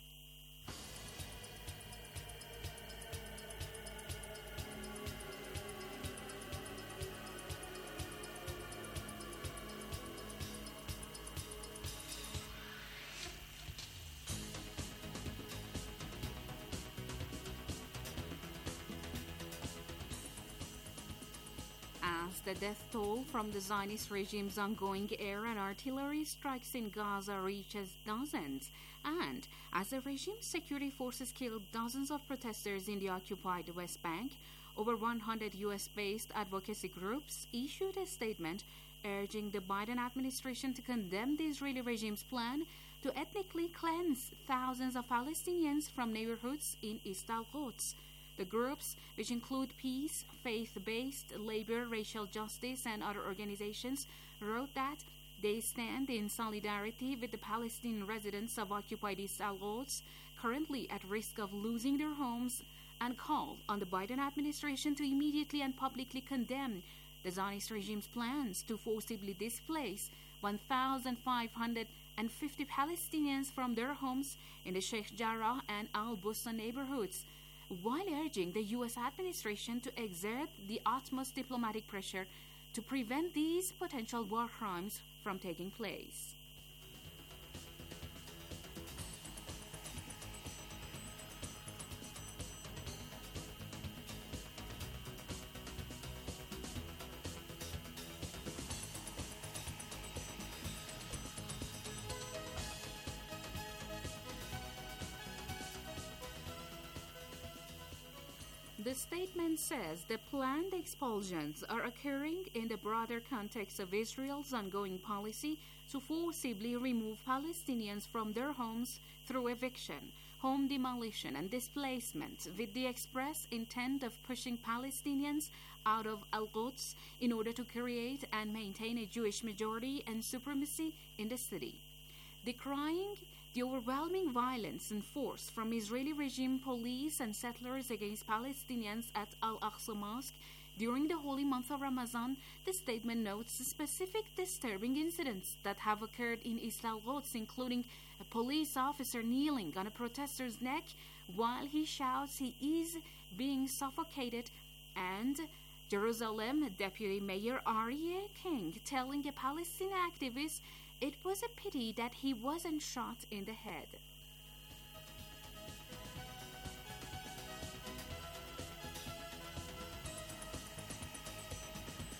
As the death toll from the Zionist regime's ongoing air and artillery strikes in Gaza reaches dozens, and as the regime's security forces killed dozens of protesters in the occupied West Bank, Over 100 U.S.-based advocacy groups issued a statement urging the Biden administration to condemn the Israeli regime's plan to ethnically cleanse thousands of Palestinians from neighborhoods in East Al-Quds. The groups, which include peace, faith-based, labor, racial justice, and other organizations, wrote that they stand in solidarity with the Palestinian residents of occupied East Al-Quds, currently at risk of losing their homes, and called on the Biden administration to immediately and publicly condemn the Zionist regime's plans to forcibly displace 1,550 Palestinians from their homes in the Sheikh Jarrah and Al-Busta neighborhoods, while urging the U.S. administration to exert the utmost diplomatic pressure to prevent these potential war crimes from taking place. The statement says the planned expulsions are occurring in the broader context of Israel's ongoing policy to forcibly remove Palestinians from their homes through eviction, home demolition, and displacement, with the express intent of pushing Palestinians out of Al-Quds in order to create and maintain a Jewish majority and supremacy in the city. Decrying the overwhelming violence and force from Israeli regime police and settlers against Palestinians at Al-Aqsa Mosque during the holy month of Ramadan, the statement notes specific disturbing incidents that have occurred in East Al-Quds, including a police officer kneeling on a protester's neck while he shouts he is being suffocated, and Jerusalem Deputy Mayor Aryeh King telling a Palestinian activist it was a pity that he wasn't shot in the head.